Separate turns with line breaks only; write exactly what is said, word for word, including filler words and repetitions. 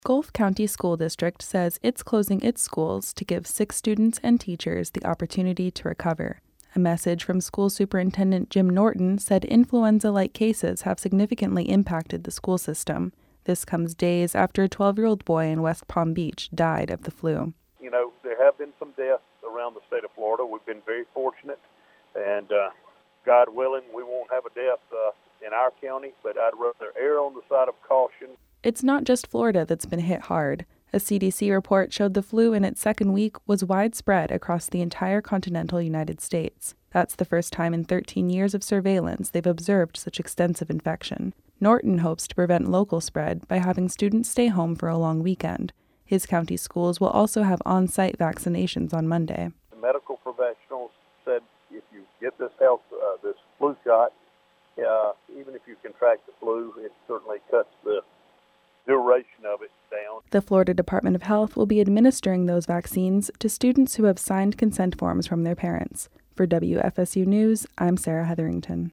Gulf County School District says it's closing its schools to give sick students and teachers the opportunity to recover. A message from School Superintendent Jim Norton said influenza-like cases have significantly impacted the school system. This comes days after a twelve-year-old boy in West Palm Beach died of the flu.
You know, there have been some deaths around the state of Florida. We've been very fortunate, and uh, God willing, we won't have a death uh, in our county, but I'd rather err on the side of caution.
It's not just Florida that's been hit hard. A C D C report showed the flu in its second week was widespread across the entire continental United States. That's the first time in thirteen years of surveillance they've observed such extensive infection. Norton hopes to prevent local spread by having students stay home for a long weekend. His county schools will also have on-site vaccinations on Monday.
The medical professionals said if you get this health, uh, this flu shot, uh, even if you contract the flu, it certainly cuts the duration of it down.
The Florida Department of Health will be administering those vaccines to students who have signed consent forms from their parents. For W F S U News, I'm Sarah Hetherington.